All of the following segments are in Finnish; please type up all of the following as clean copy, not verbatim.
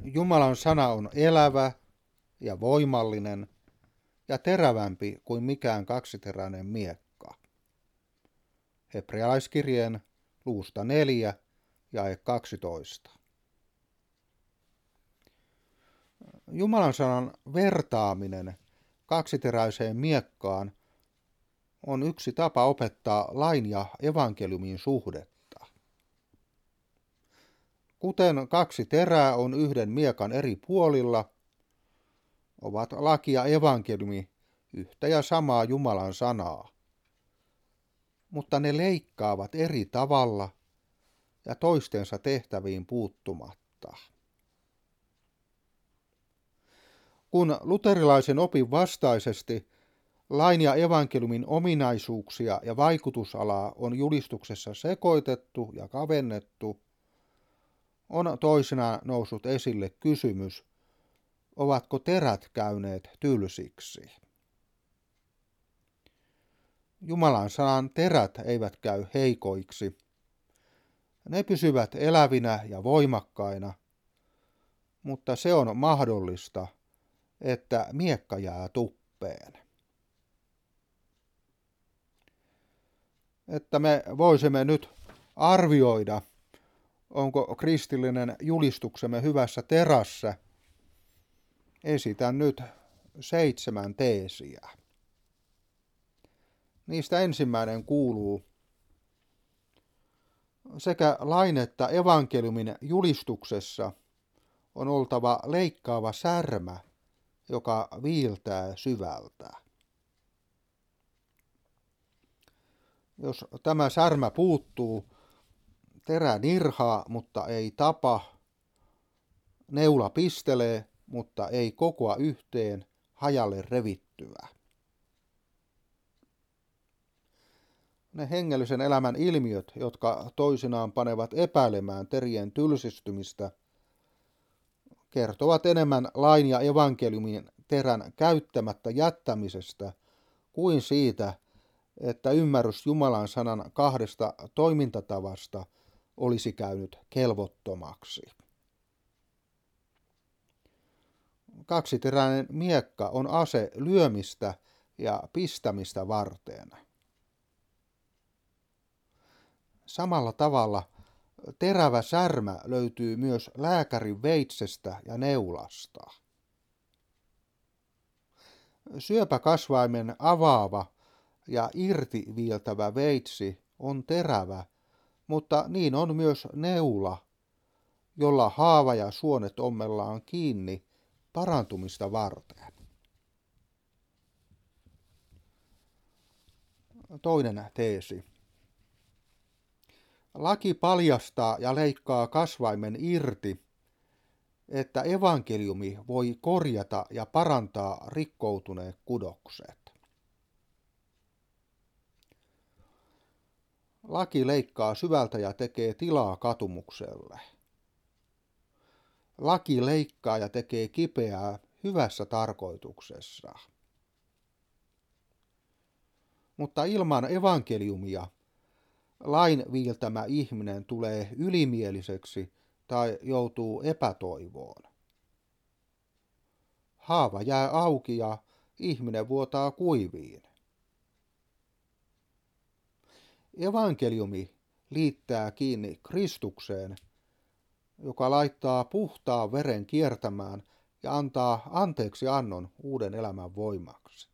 Jumalan sana on elävä ja voimallinen ja terävämpi kuin mikään kaksiteräinen miekka. Hebrealaiskirjeen luusta 4, jae 12. Jumalan sanan vertaaminen kaksiteräiseen miekkaan on yksi tapa opettaa lain ja evankeliumin suhdetta. Kuten kaksi terää on yhden miekan eri puolilla, ovat laki ja evankeliumi yhtä ja samaa Jumalan sanaa. Mutta ne leikkaavat eri tavalla ja toistensa tehtäviin puuttumatta. Kun luterilaisen opin vastaisesti lain ja evankeliumin ominaisuuksia ja vaikutusalaa on julistuksessa sekoitettu ja kavennettu, on toisinaan noussut esille kysymys, ovatko terät käyneet tylsiksi. Jumalan sanan terät eivät käy heikoiksi. Ne pysyvät elävinä ja voimakkaina, mutta se on mahdollista, että miekka jää tuppeen. Että me voisimme nyt arvioida, onko kristillinen julistuksemme hyvässä terässä, esitän nyt 7 teesiä. Niistä ensimmäinen kuuluu: sekä lain että evankeliumin julistuksessa on oltava leikkaava särmä, joka viiltää syvältä. Jos tämä särmä puuttuu, terä nirhaa, mutta ei tapa, neula pistelee, mutta ei kokoa yhteen hajalle revittyä. Ne hengellisen elämän ilmiöt, jotka toisinaan panevat epäilemään terien tylsistymistä, kertovat enemmän lain ja evankeliumin terän käyttämättä jättämisestä kuin siitä, että ymmärrys Jumalan sanan kahdesta toimintatavasta olisi käynyt kelvottomaksi. Kaksiteräinen miekka on ase lyömistä ja pistämistä varten. Samalla tavalla terävä särmä löytyy myös lääkärin veitsestä ja neulasta. Syöpäkasvaimen avaava ja irti viiltävä veitsi on terävä, mutta niin on myös neula, jolla haava ja suonet ommellaan kiinni parantumista varten. Toinen teesi. Laki paljastaa ja leikkaa kasvaimen irti, että evankeliumi voi korjata ja parantaa rikkoutuneet kudokset. Laki leikkaa syvältä ja tekee tilaa katumukselle. Laki leikkaa ja tekee kipeää hyvässä tarkoituksessa. Mutta ilman evankeliumia lain viiltämä ihminen tulee ylimieliseksi tai joutuu epätoivoon. Haava jää auki ja ihminen vuotaa kuiviin. Evankeliumi liittää kiinni Kristukseen, joka laittaa puhtaan veren kiertämään ja antaa anteeksi annon uuden elämän voimaksi.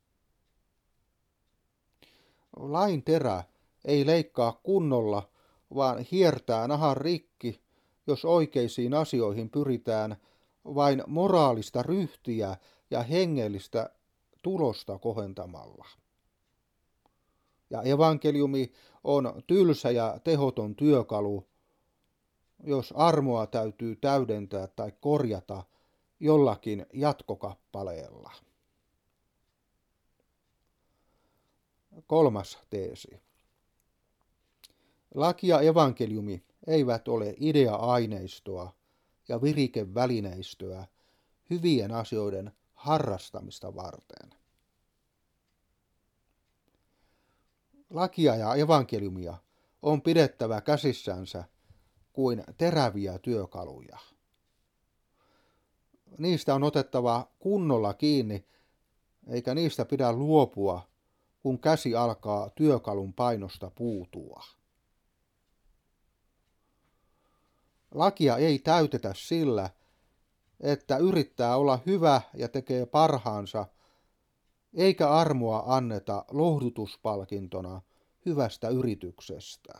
Lain terä ei leikkaa kunnolla, vaan hiertää nahan rikki, jos oikeisiin asioihin pyritään vain moraalista ryhtiä ja hengellistä tulosta kohentamalla. Ja evankeliumi on tylsä ja tehoton työkalu, jos armoa täytyy täydentää tai korjata jollakin jatkokappaleella. Kolmas teesi. Laki ja evankeliumi eivät ole idea-aineistoa ja virikevälineistöä hyvien asioiden harrastamista varten. Lakia ja evankeliumia on pidettävä käsissänsä kuin teräviä työkaluja. Niistä on otettava kunnolla kiinni, eikä niistä pidä luopua, kun käsi alkaa työkalun painosta puutua. Lakia ei täytetä sillä, että yrittää olla hyvä ja tekee parhaansa, eikä armoa anneta lohdutuspalkintona hyvästä yrityksestä.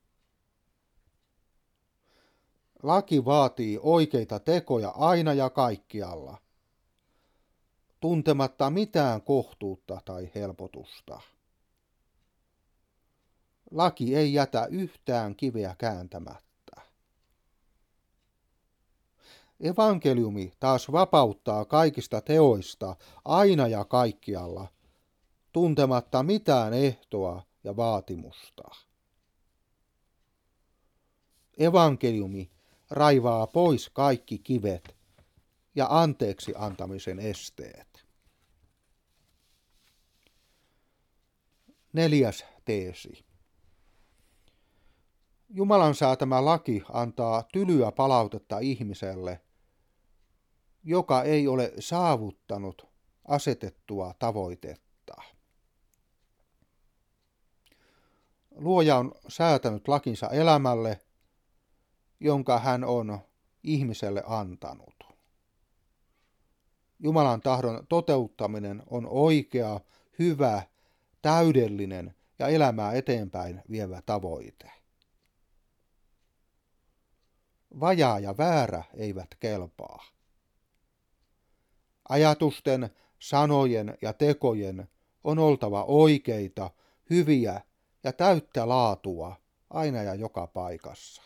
Laki vaatii oikeita tekoja aina ja kaikkialla, tuntematta mitään kohtuutta tai helpotusta. Laki ei jätä yhtään kiveä kääntämättä. Evankeliumi taas vapauttaa kaikista teoista aina ja kaikkialla, tuntematta mitään ehtoa ja vaatimusta. Evankeliumi raivaa pois kaikki kivet ja anteeksi antamisen esteet. 4. teesi. Jumalan säätämä laki antaa tylyä palautetta ihmiselle, joka ei ole saavuttanut asetettua tavoitetta. Luoja on säätänyt lakinsa elämälle, jonka hän on ihmiselle antanut. Jumalan tahdon toteuttaminen on oikea, hyvä, täydellinen ja elämää eteenpäin vievä tavoite. Vajaa ja väärä eivät kelpaa. Ajatusten, sanojen ja tekojen on oltava oikeita, hyviä ja täyttä laatua aina ja joka paikassa.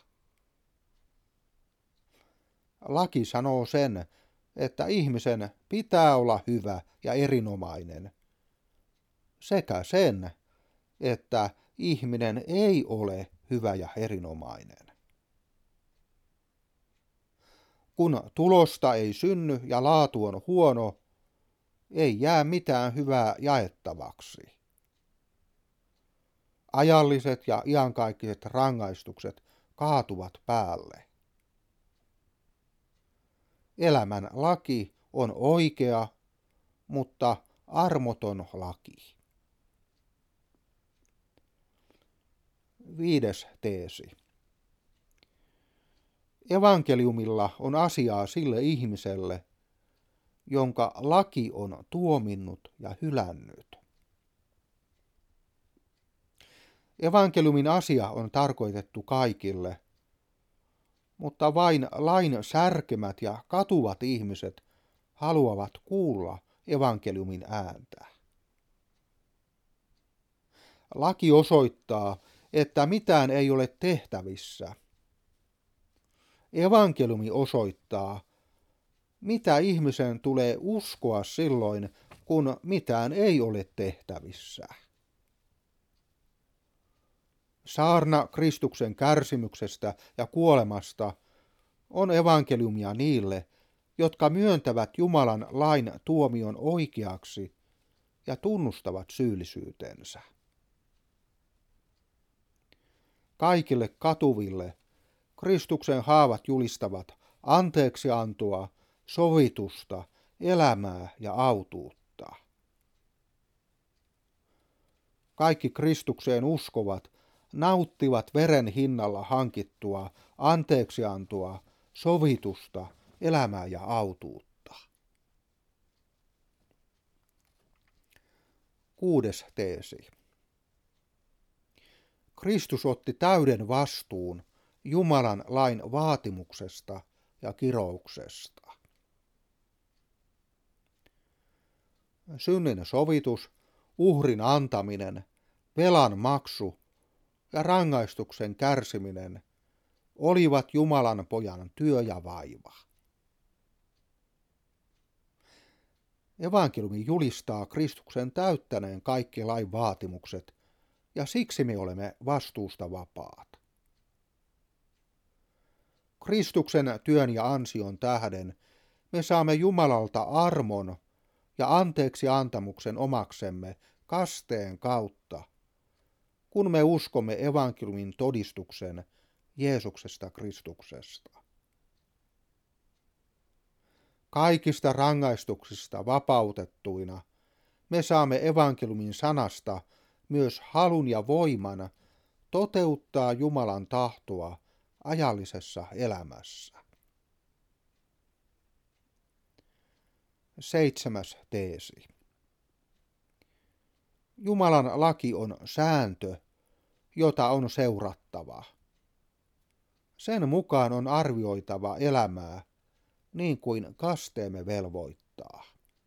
Laki sanoo sen, että ihmisen pitää olla hyvä ja erinomainen, sekä sen, että ihminen ei ole hyvä ja erinomainen. Kun tulosta ei synny ja laatu on huono, ei jää mitään hyvää jaettavaksi. Ajalliset ja iankaikkiset rangaistukset kaatuvat päälle. Elämän laki on oikea, mutta armoton laki. 5. teesi. Evankeliumilla on asiaa sille ihmiselle, jonka laki on tuominnut ja hylännyt. Evankeliumin asia on tarkoitettu kaikille, mutta vain lain särkemät ja katuvat ihmiset haluavat kuulla evankeliumin ääntä. Laki osoittaa, että mitään ei ole tehtävissä. Evankeliumi osoittaa, mitä ihmisen tulee uskoa silloin, kun mitään ei ole tehtävissä. Saarna Kristuksen kärsimyksestä ja kuolemasta on evankeliumia niille, jotka myöntävät Jumalan lain tuomion oikeaksi ja tunnustavat syyllisyytensä. Kaikille katuville Kristuksen haavat julistavat anteeksiantoa, sovitusta, elämää ja autuutta. Kaikki Kristukseen uskovat nauttivat veren hinnalla hankittua anteeksiantoa, sovitusta, elämää ja autuutta. 6. teesi. Kristus otti täyden vastuun Jumalan lain vaatimuksesta ja kirouksesta. Synnin sovitus, uhrin antaminen, velan maksu ja rangaistuksen kärsiminen olivat Jumalan pojan työ ja vaiva. Evankeliumi julistaa Kristuksen täyttäneen kaikki lain vaatimukset, ja siksi me olemme vastuusta vapaat. Kristuksen työn ja ansion tähden me saamme Jumalalta armon ja anteeksi antamuksen omaksemme kasteen kautta, kun me uskomme evankeliumin todistuksen Jeesuksesta Kristuksesta. Kaikista rangaistuksista vapautettuina me saamme evankeliumin sanasta myös halun ja voiman toteuttaa Jumalan tahtoa ajallisessa elämässä. 7. teesi. Jumalan laki on sääntö, jota on seurattava. Sen mukaan on arvioitava elämää, niin kuin kasteemme velvoittaa.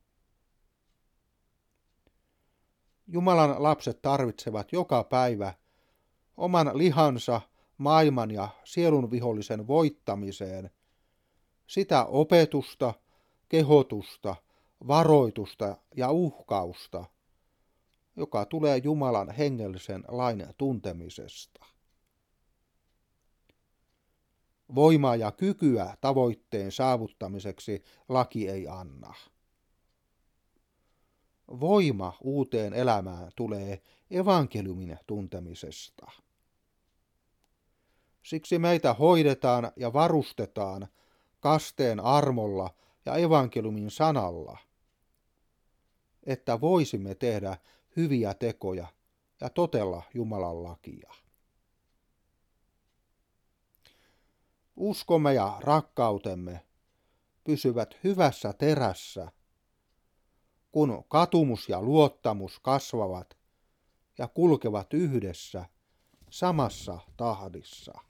Jumalan lapset tarvitsevat joka päivä oman lihansa, maailman ja sielun vihollisen voittamiseen sitä opetusta, kehotusta, varoitusta ja uhkausta, joka tulee Jumalan hengellisen lain tuntemisesta. Voimaa ja kykyä tavoitteen saavuttamiseksi laki ei anna. Voima uuteen elämään tulee evankeliumin tuntemisesta. Siksi meitä hoidetaan ja varustetaan kasteen armolla ja evankeliumin sanalla, että voisimme tehdä hyviä tekoja ja totella Jumalan lakia. Uskomme ja rakkautemme pysyvät hyvässä terässä, kun katumus ja luottamus kasvavat ja kulkevat yhdessä samassa tahdissa.